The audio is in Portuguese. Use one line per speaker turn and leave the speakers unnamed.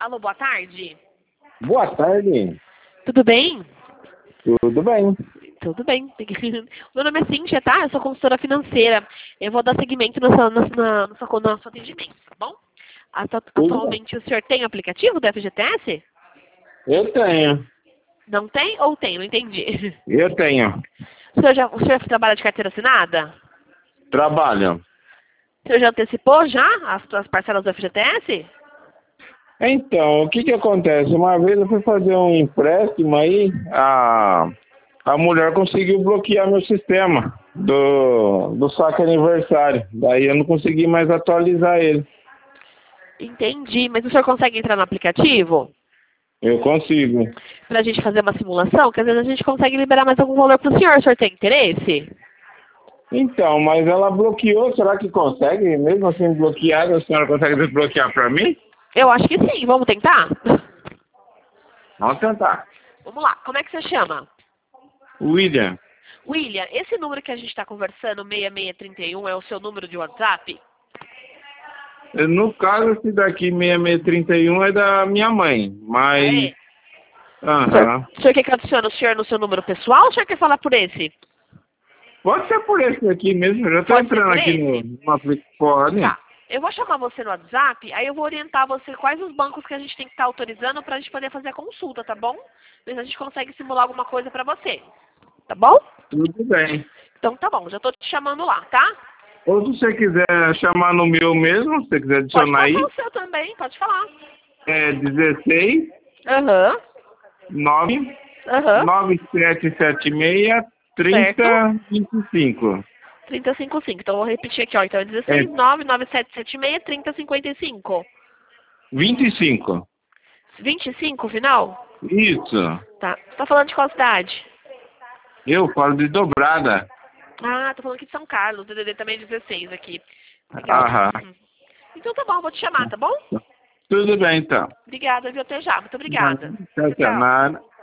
Alô, boa tarde.
Boa tarde.
Tudo bem?
Tudo bem?
Tudo bem. Meu nome é Cíntia, tá? Eu sou consultora financeira. Eu vou dar seguimento no seu atendimento, tá bom?
Tudo bem.
Atualmente o senhor tem aplicativo do FGTS?
Eu tenho.
Não tem ou tem? Não entendi.
Eu tenho.
O senhor trabalha de carteira assinada?
Trabalho.
O senhor já antecipou já as parcelas do FGTS?
Então, o que acontece? Uma vez eu fui fazer um empréstimo aí, a mulher conseguiu bloquear meu sistema do saque aniversário. Daí eu não consegui mais atualizar ele.
Entendi. Mas o senhor consegue entrar no aplicativo?
Eu consigo.
Pra gente fazer uma simulação, que às vezes a gente consegue liberar mais algum valor pro senhor. O senhor tem interesse?
Então, mas ela bloqueou, será que consegue? Mesmo assim bloqueada, a senhora consegue desbloquear para mim?
Eu acho que sim. Vamos tentar?
Vamos tentar.
Vamos lá. Como é que você chama?
William.
William, esse número que a gente está conversando, 6631, é o seu número de WhatsApp?
No caso, esse daqui, 6631, é da minha mãe, mas...
É.
Aham.
O senhor quer que eu adicione o senhor no seu número pessoal ou o senhor quer falar por esse?
Pode ser por esse aqui mesmo, eu já estou
Pode ser
entrando
por
aqui
esse?
no aplicativo. Pode.
Tá. Eu vou chamar você no WhatsApp, aí eu vou orientar você quais os bancos que a gente tem que estar autorizando para a gente poder fazer a consulta, tá bom? Ver se a gente consegue simular alguma coisa para você. Tá bom?
Tudo bem.
Então tá bom, já tô te chamando lá, tá?
Ou se você quiser chamar no meu mesmo, se você quiser
Pode
adicionar
passar
aí,
o seu também, pode falar.
é 16
Aham,
9
aham,
9776
certo.
3025.
355. Então eu vou repetir aqui, ó. Então é
É
16 9 9776 3055.
25.
25 final?
Isso.
Tá. Você tá falando de qual cidade?
Eu falo de dobrada.
Ah, tô falando aqui de São Carlos. O DDD também é 16 aqui. Legal.
Aham.
Então tá bom, vou te chamar, tá bom?
Tudo bem, então.
Obrigada, viu? Até já. Muito obrigada.
Tchau,
Tchau,
tchau.
tchau.
Nada.